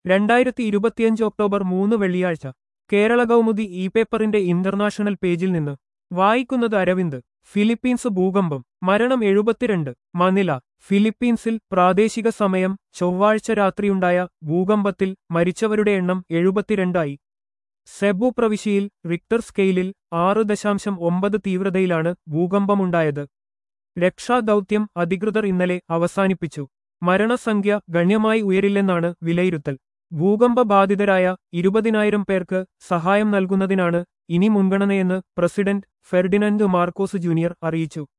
2025 October 3 വെള്ളിയാഴ്ച Kerala Kaumudi e പേപ്പറിന്റെ international പേജിൽ നിന്ന് വായിക്കുന്നത് അരവിന്ദ്. ഫിലിപ്പീൻസ് ഭൂകമ്പം, മരണം 72. മനില. ഫിലിപ്പീൻസിൽ പ്രാദേശിക സമയം ചൊവ്വാഴ്ച രാത്രിയുണ്ടായ ഭൂകമ്പത്തിൽ മരിച്ചവരുടെ എണ്ണം 72 ആയി. സെബു പ്രവിശ്യയിൽ റിക്ടർ സ്കെയിലിൽ 6.9 തീവ്രതയിലാണ് ഭൂകമ്പമുണ്ടായത്. രക്ഷാദൗത്യം അധികൃതർ ഇന്നലെ അവസാനിപ്പിച്ചു. മരണസംഖ്യ ഗണ്യമായി ഉയരില്ലെന്നാണ് വിലയിരുത്തൽ. ഭൂകമ്പ ബാധിതരായ 20,000 പേർക്ക് സഹായം നൽകുന്നതിനാണ് ഇനി മുൻഗണനയെന്ന് പ്രസിഡന്റ് ഫെർഡിനൻഡ് മാർക്കോസ് ജൂനിയർ അറിയിച്ചു.